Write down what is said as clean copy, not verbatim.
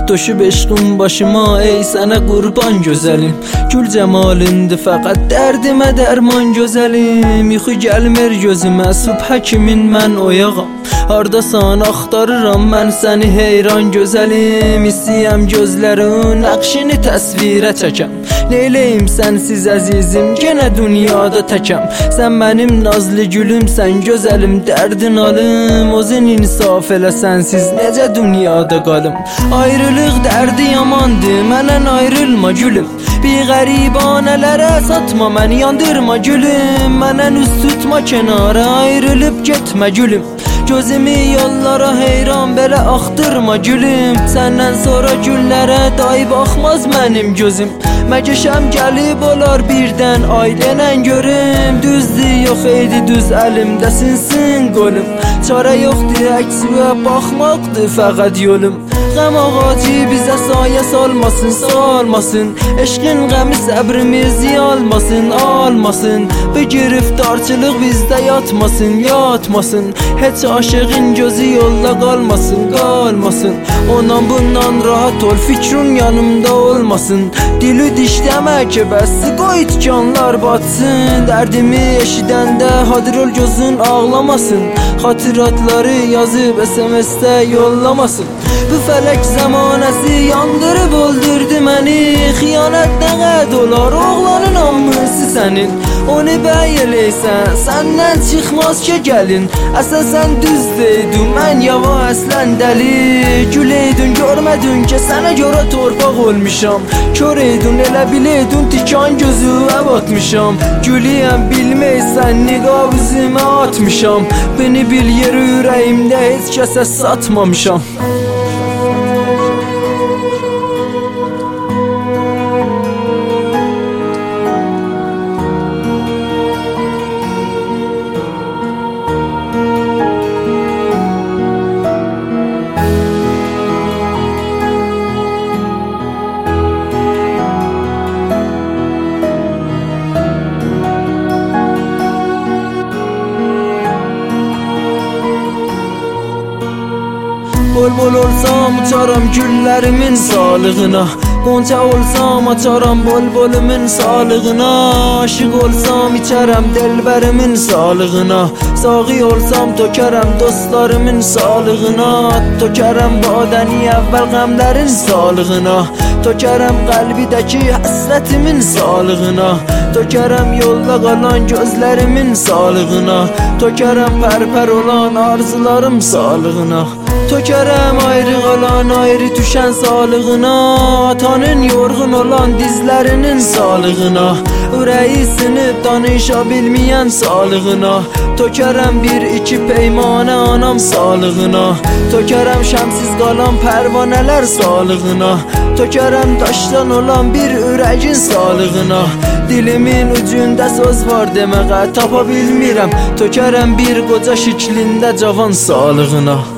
Toşub eşqim başıma, ey sənə qurban gözəlim. Gül cəmalındır fəqət dərdimə dərman gözəlim. Yuxu gəlmir gözümə, subhə kimin mən oyağam. Hardasan axtarıram mən səni heyran gözəlim. İstəyəm gözlərin nəqşini təsvirə çəkəm. Neyləyim sənsiz əzizim, genə dünyada təkəm. Sən mənim nazlı gülüm, sən gözəlim, dərdin alım. Özün insaf elə sənsiz, necə dünyada qalım. Ayrılıq dərdi yamandır, məndən ayrılma gülüm. Bir qəribanələrə satma məni, yandırma gülüm. Məndən üst tutma kənara, ayrılıb getmə gülüm. Gözümü yollara heyran belə axtırma gülüm. Səndən sonra güllərə day baxmaz mənim gözüm. Məgəşəm gəlib olar birdən ailənən görüm. Düzdür yox eydi düz əlimdə sinsin qolum. Çarə yoxdur əksinə baxmaqdır fəqət yolum. Qəm ağacı bizə sayə salmasın, salmasın. Eşqin qəmi səbrimizi almasın, almasın. Bu giriftarçılıq bizdə yatmasın, yatmasın. Heç aşığın gözü yolda qalmasın, qalmasın. Ondan bundan rahat ol, fikrin yanımda olmasın. Dili dişləmə ki bəs, qoy tikanlar batsın. Dərdimi eşidəndə hadir ol gözün ağlamasın. Xatiratları yazıb SMS-də yollamasın. Bu fələk zamanəsi yandırıb öldürdü məni. Xiyanət nə qəd olar, oğlanın amısı sənin. Onu bəy eləysən, səndən çıxmaz ki gəlin. Əsasən düz deydin, mən yava əslən dəli. Gül eydin, görmədin ki sənə görə torpaq olmuşam. Kör eydin, elə bileydin, tikan gözüvə batmışam. Gülüyəm, bilməysən, niqab üzümə atmışam. Beni bil yeri ürəyimdə heç kəsə satmamışam. Bol olsam uçaram güllərimin sağlığına. Qonça olsam açaram bol-bolumun sağlığına. Aşıq olsam içərəm delbərimin sağlığına. Sağı olsam tökərəm dostlarımın sağlığına. Tökərəm badəni əvvəl qəmlərin sağlığına. Tökərəm qəlbidəki həsrətimin sağlığına. Tökərəm yolda qalan gözlərimin sağlığına. Tökərəm pərpər olan arzularım sağlığına. Tökərəm ayrı qalan, ayrı düşən sağlığına. Atanın yorğun olan dizlərinin sağlığına. Ürəyi sinib danışa bilməyən sağlığına. Tökərəm bir iki peymanə anam sağlığına. Tökərəm şəmsiz qalan pərvanələr sağlığına. Tökərəm daşdan olan bir ürəyin sağlığına. Dilimin ucunda söz var deməyə tapa bilmirəm. Tökərəm bir qoca şiklində cavan sağlığına.